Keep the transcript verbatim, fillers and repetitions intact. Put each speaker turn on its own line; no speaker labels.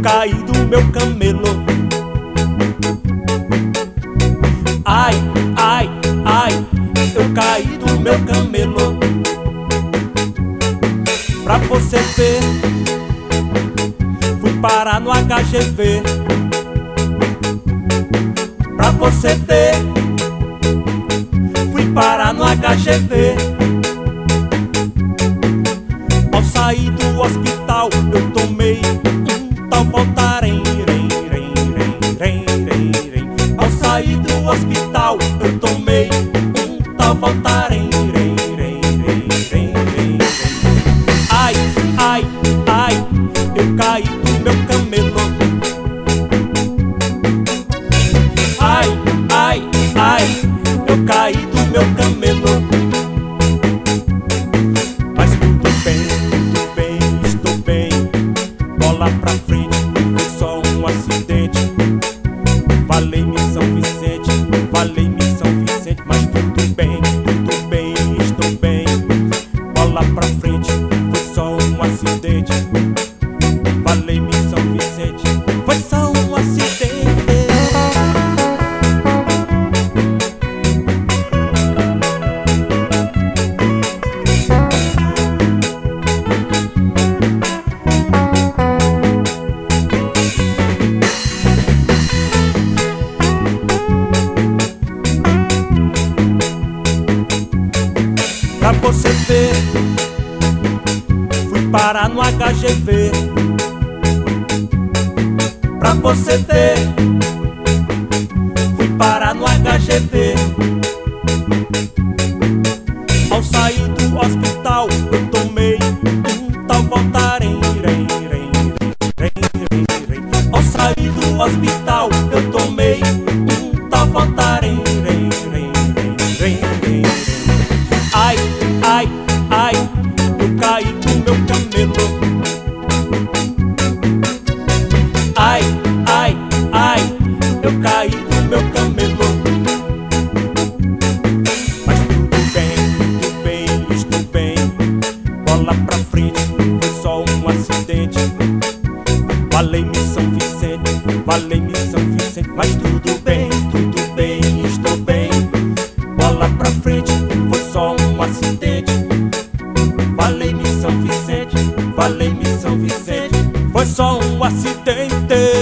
caí do meu camelo. Ai, ai, ai, eu caí do meu camelo. Pra você ver, fui parar no H G V. Pra você ver, fui parar no H G V. Ao sair do hospital, eu tomei um tal Voltaren. Ao sair do hospital, eu tomei um tal Voltaren. Ai, ai, ai, eu caí do meu camelo. Ai, ai, ai, eu caí do meu camelo. Mas tudo bem, tudo bem, estou bem. Bola pra frente, foi só um acidente. Valei-me São Vicente, valei-me São Vicente. Mas tudo bem, tudo bem, estou bem. Bola pra frente, foi só um acidente. Valei-me São Vicente, foi só um acidente. Pra você ver, fui parar no H G V. Pra você ver, fui parar no H G V. Ao sair do hospital, eu tomei um tal Voltaren. Ao sair do hospital, eu tomei um tal Voltaren. Ai, ai, ai, eu caí do meu camelo. Ai, ai, ai, eu caí do meu camelo. Mas tudo bem, tudo bem, estou bem. Bola pra frente, foi só um acidente. Valei-me São Vicente, valei-me São Vicente. Mas tudo bem, tudo bem, estou bem. Bola pra frente, foi só um acidente. Valei-me São Vicente, valei-me São Vicente. Foi só um acidente.